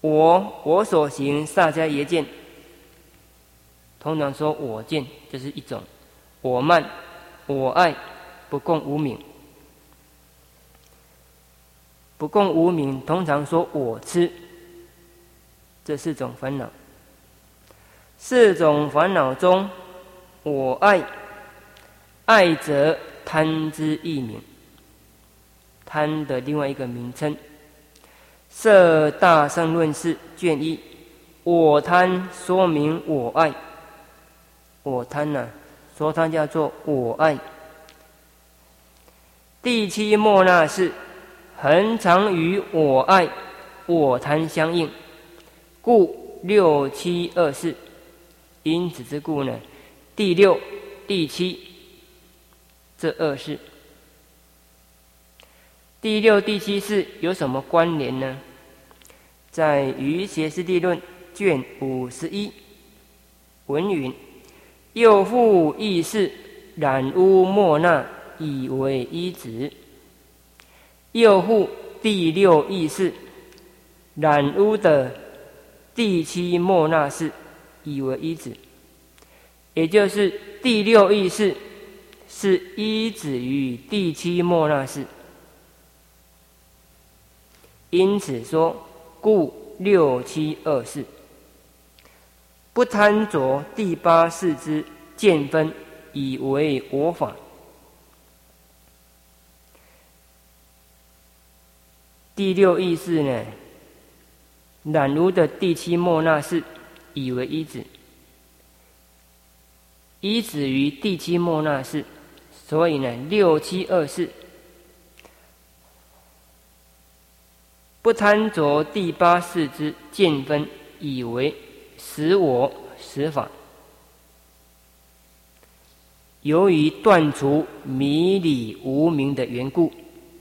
我所行萨迦耶见，通常说我见，这是一种我慢、我爱，不共无明。不共无明，通常说我痴，这四种烦恼。四种烦恼中，我爱则贪之一名，贪的另外一个名称。摄大乘论释卷1，我贪说明我爱。我贪呢，说它叫做我爱。第七末那是恒常与我爱、我贪相应，故6、7、2、4。因此之故呢，第6、第7这2事，第6、第7是有什么关联呢？在《瑜伽师地论》卷51文云：又复亦是染污莫那，以为依止。又复第6意识，染污的第7莫那识，以为依止。也就是第6意识是依止于第7莫那识。因此说，故6、7、2、4不贪着第8识之见分，以为我法。第6意识呢，染污的第7莫那识，以为依止，依止于第7莫那识，所以呢，6、7、2、4不贪着第8识之见分，以为实我实法。由于断除迷理无明的缘故，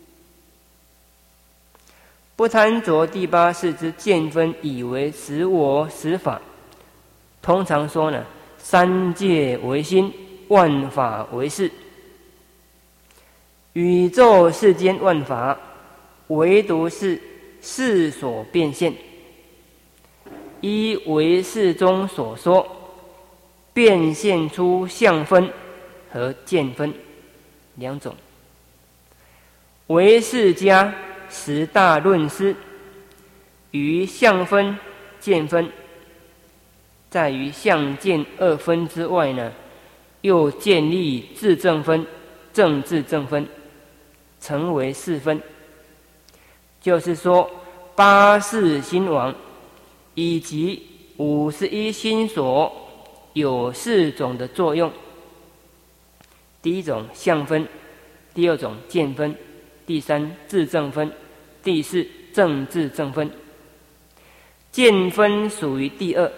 不贪着第8识之见分，以为实我实法。通常说呢，三界为心，万法为事。宇宙世间万法，唯独是事所变现。依唯识中所说，变现出相分和见分两种。唯识家10大论师于相分、见分，在于相见2分之外呢，又建立自证分、正自证分，成为4分。就是说，8识心王以及51心所有4种的作用。第一种相分，第二种见分，第3自证分，第4正自证分。见分属于第2。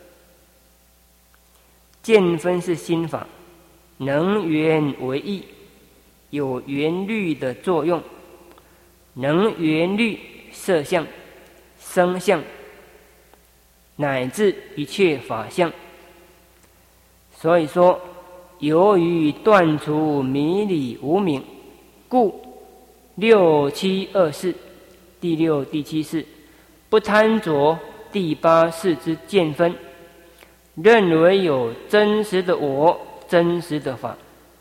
见分是心法，能缘为义，有缘律的作用，能缘律色相、声相，乃至一切法相。所以说，由于断除迷理无明，故6、7、2、4第6、第7识不贪着第8识之见分，认为有真实的我、真实的法，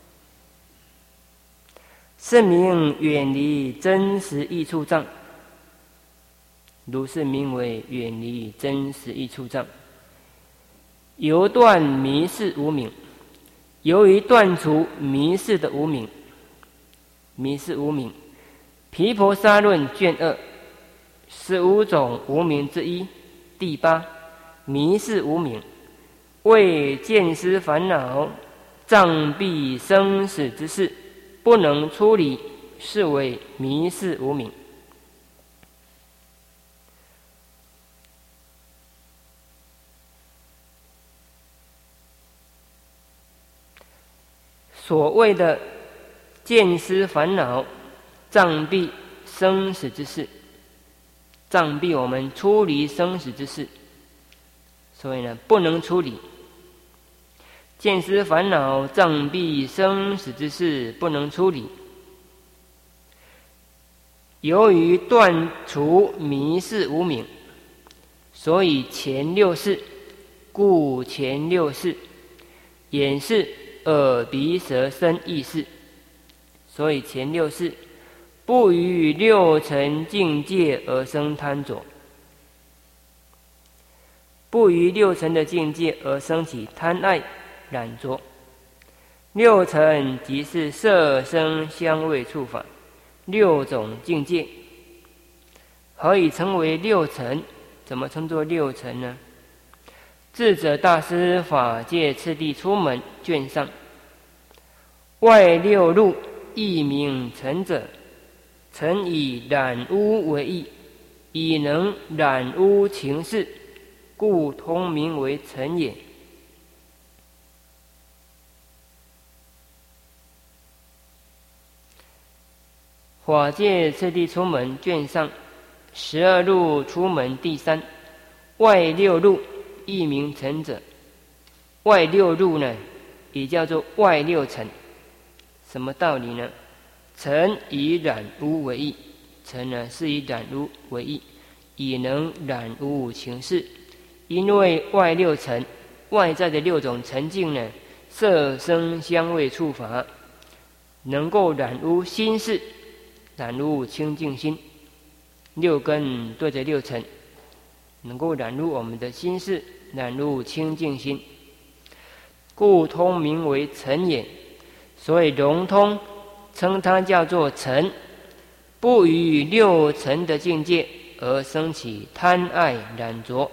是名远离真实义处障。如是名为远离真实义处障，由断迷事无明。由于断除迷事的无明，迷事无明，毗婆沙论卷2 15种无明之一，第8迷事无明，为见思烦恼障蔽生死之事不能出离，是为迷事无明。所谓的见思烦恼障蔽生死之事，障蔽我们出离生死之事，所以呢，不能出离。见思烦恼障蔽生死之事不能出离。由于断除迷事无明， 所以前六识，故前六识。眼识、耳鼻舌身意识，所以前六识不于六尘境界而生贪着，不于六尘的境界而生起贪爱染着。六尘即是色声香味触法六种境界。何以称为六尘？怎么称作六尘呢？智者大师法界次第出门卷上，外六路亦名尘者，尘以染污为意，以能染污情事，故通名为尘也。法界次第出门卷上12路出门第3，外六路亦名尘者。外六路呢，也叫做外六尘。什么道理呢？尘以染污为意，尘呢是以染污为意，以能染污情事。因为外六尘，外在的6种尘境呢，色声香味触法，能够染污心事，染污清净心。6根对着6尘，能够染入我们的心事，染入清净心，故通名为尘也。所以融通称它叫做尘，不于6尘的境界而生起贪爱染着，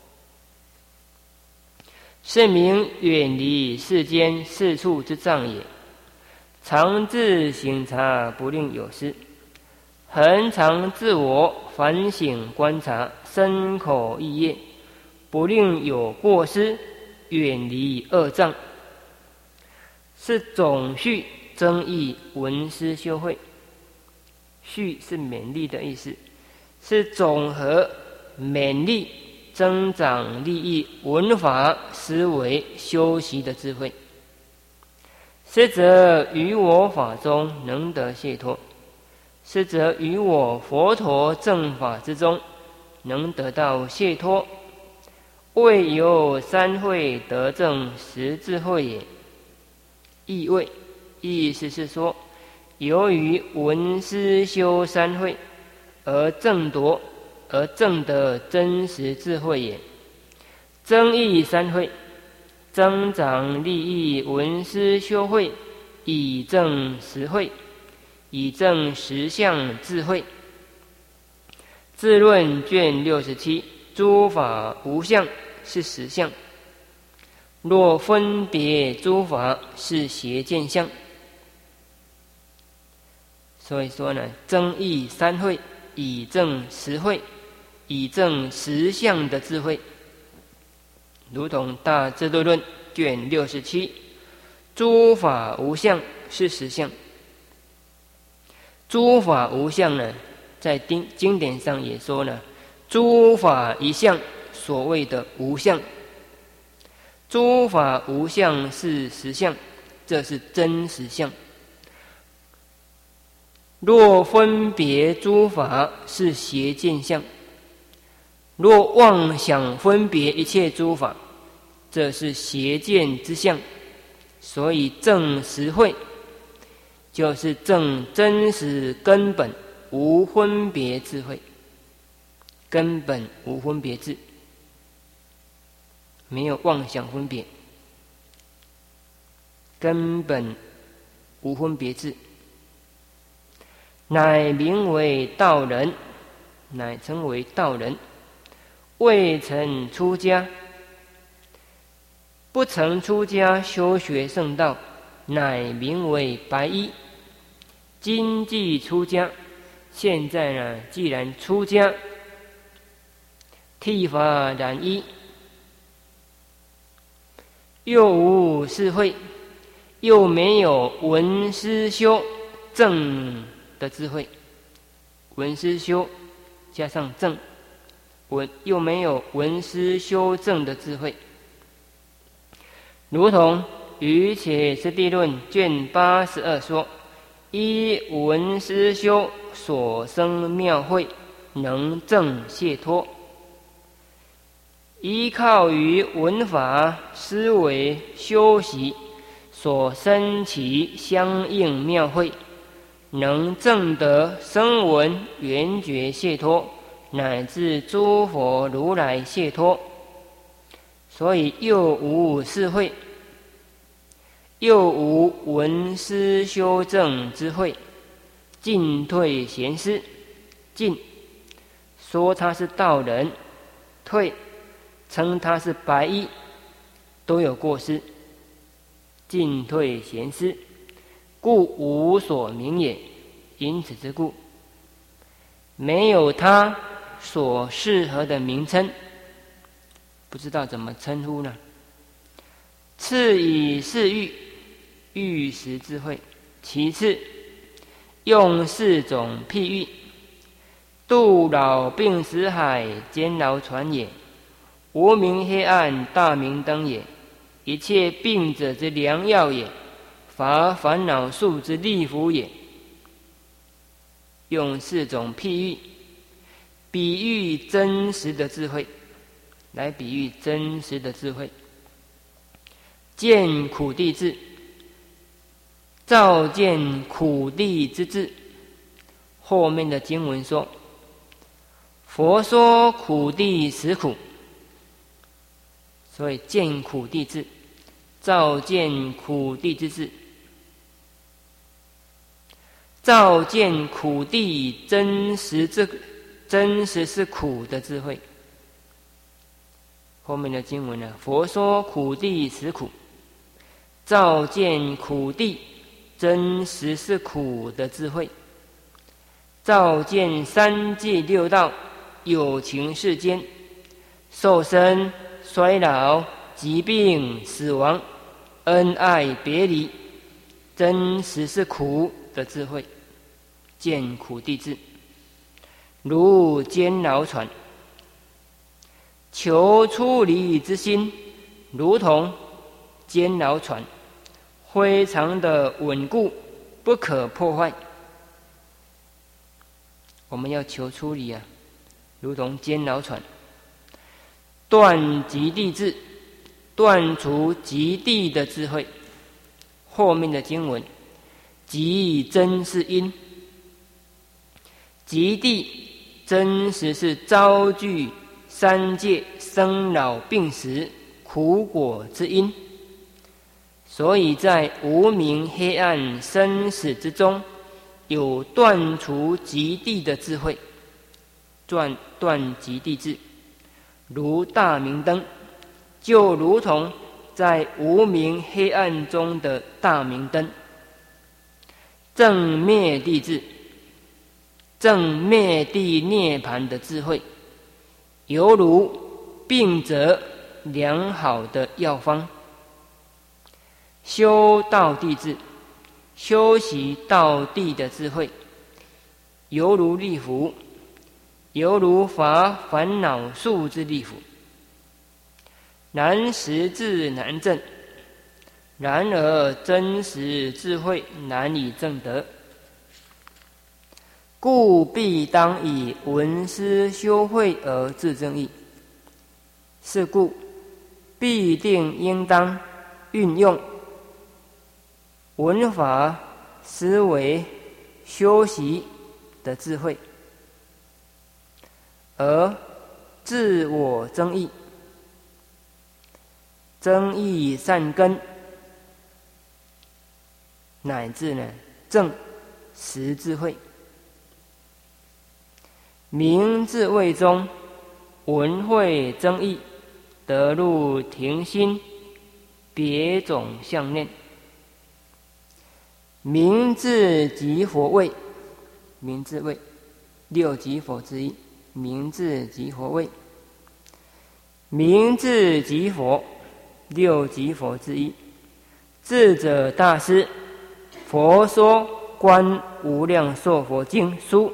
是名远离世间四处之障也。常自省察，不令有失，恒常自我反省观察，身口意业，不令有过失，远离恶障，是总续增益闻思修慧。续是勉励的意思，是总和勉励增长利益闻法思维修习的智慧。是则于我法中能得解脱，是则于我佛陀正法之中能得到解脱。未由三慧得证实智慧也。意味意思是说，由于闻思修三慧而证得真实智慧也。增益三慧，增长利益闻思修慧，以证实慧，以证实相智慧。智论卷67，诸法无相是实相，若分别诸法是邪见相。所以说呢，增益三慧，以证实慧，以证实相的智慧。如同大智度论卷67，诸法无相是实相。诸法无相呢，在经典上也说呢，诸法一相，所谓的无相。诸法无相是实相，这是真实相。若分别诸法是邪见相，若妄想分别一切诸法，这是邪见之相。所以证实慧就是证真实根本无分别智慧，根本无分别智，没有妄想分别，根本无分别智，乃名为道人，乃称为道人。未曾出家，不曾出家修学圣道，乃名为白衣。今既出家，现在呢，既然出家，剃发染衣，又无智慧，又没有闻思修正的智慧，闻思修加上正，又没有闻思修正的智慧。如同于且师地论卷82说，依闻思修所生妙慧，能证解脱。 依靠于闻法思维修习所生其相应妙慧，能证得声闻缘觉解脱，乃至诸佛如来解脱。所以又无智慧，又无闻思修正之慧，进退贤师。进说他是道人，退称他是白衣，都有过失。进退贤师，故无所名也。因此之故，没有他所适合的名称，不知道怎么称呼呢？次以是欲，欲识智慧；其次用四种譬喻，度老病死海，监牢船也；无明黑暗，大明灯也；一切病者之良药也；伐烦恼树之利福也。用四种譬喻，比喻真实的智慧，来比喻真实的智慧。见苦地智，照见苦地之智。后面的经文说，佛说苦地实苦，所以见苦地智，照见苦地之智，照见苦地真实是苦的智慧。后面的经文呢，佛说苦地实苦，照见苦地真实是苦的智慧，照见三界六道有情世间受生衰老疾病死亡恩爱别离真实是苦的智慧。见苦地智，如监牢船，求出离之心如同监牢船，非常的稳固，不可破坏。我们要求出离啊，如同监牢船。断极地智，断除极地的智慧。后面的经文，极真是因，极地真实是遭具三界生老病死苦果之因，所以在无明黑暗生死之中，有断除极地的智慧，断极地智，如大明灯，就如同在无明黑暗中的大明灯。正灭地智，正灭地涅槃的智慧，犹如病者良好的药方。修道地智，修习道地的智慧，犹如利福，犹如伐烦恼树之利福。然实智难证，然而真实智慧难以证得，故必当以闻思修慧而自证义。是故必定应当运用闻法思维修习的智慧，而自我增益，增益善根，乃至呢正实智慧。明智慧中闻慧增益，得入停心别种相念。明智即佛位，明智位六即佛之一，明智即佛位，明智即佛六即佛之一。智者大师佛说观无量寿佛经书，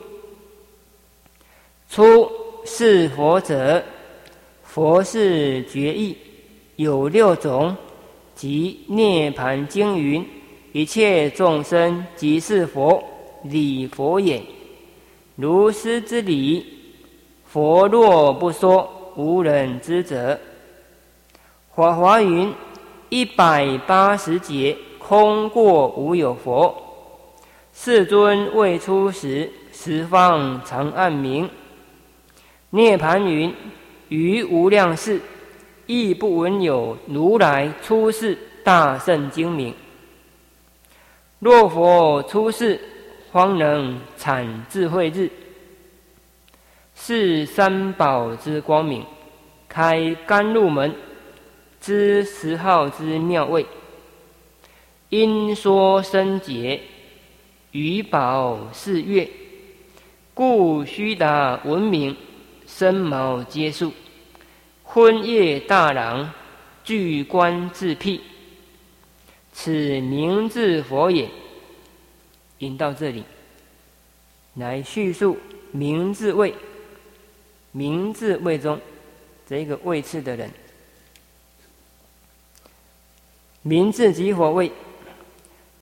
初是佛者，佛是觉义，有六种，即涅盘经云：一切众生即是佛，理佛也。如是之理，佛若不说， 无人知者。法华云：180劫空过无有佛。世尊未出时，十方常暗明。涅盘云：于无量世，亦不闻有如来出世大圣精明。若佛出世，方能产智慧日。是三宝之光明，开甘露门，知10号之妙味。因说深解，余宝是月，故须达闻名，身毛皆素。昏夜大郎，具观自辟。此名字佛也。引到这里，来叙述名字位。名字位中这个位次的人，名字即佛位。